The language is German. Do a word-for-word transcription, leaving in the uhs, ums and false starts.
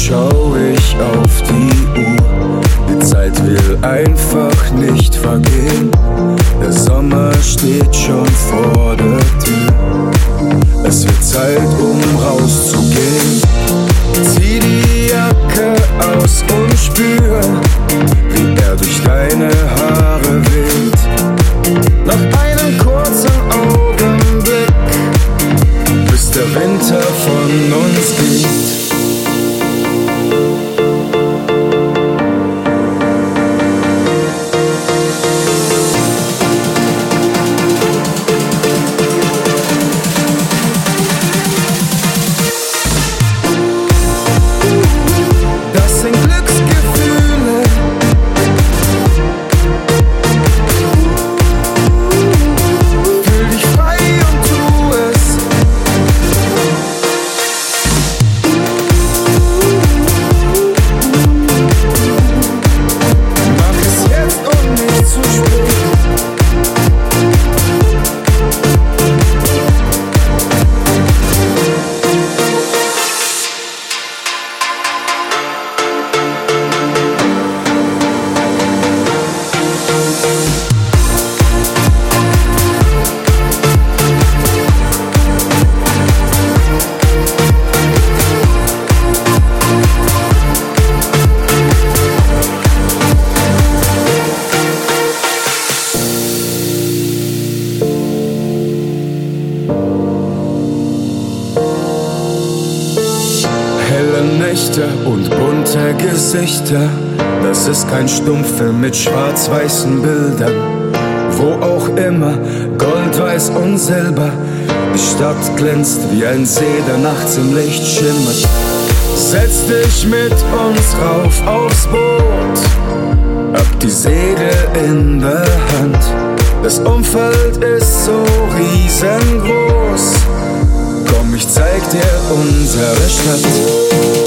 schau ich auf die Uhr. Die Zeit will einfach nicht vergehen. Der Sommer steht schon vor der Tür. Es wird Zeit, um rauszugehen. Zieh die Jacke aus und spür, wie er durch deine Haare weht. Nach einem kurzen Augenblick, bis der Winter von uns geht. Und bunte Gesichter, das ist kein Stummfilm mit schwarz-weißen Bildern. Wo auch immer, Gold, Weiß und Silber, die Stadt glänzt wie ein See, der nachts im Licht schimmert. Setz dich mit uns rauf aufs Boot, hab die Segel in der Hand. Das Umfeld ist so riesengroß, komm, ich zeig dir unsere Stadt.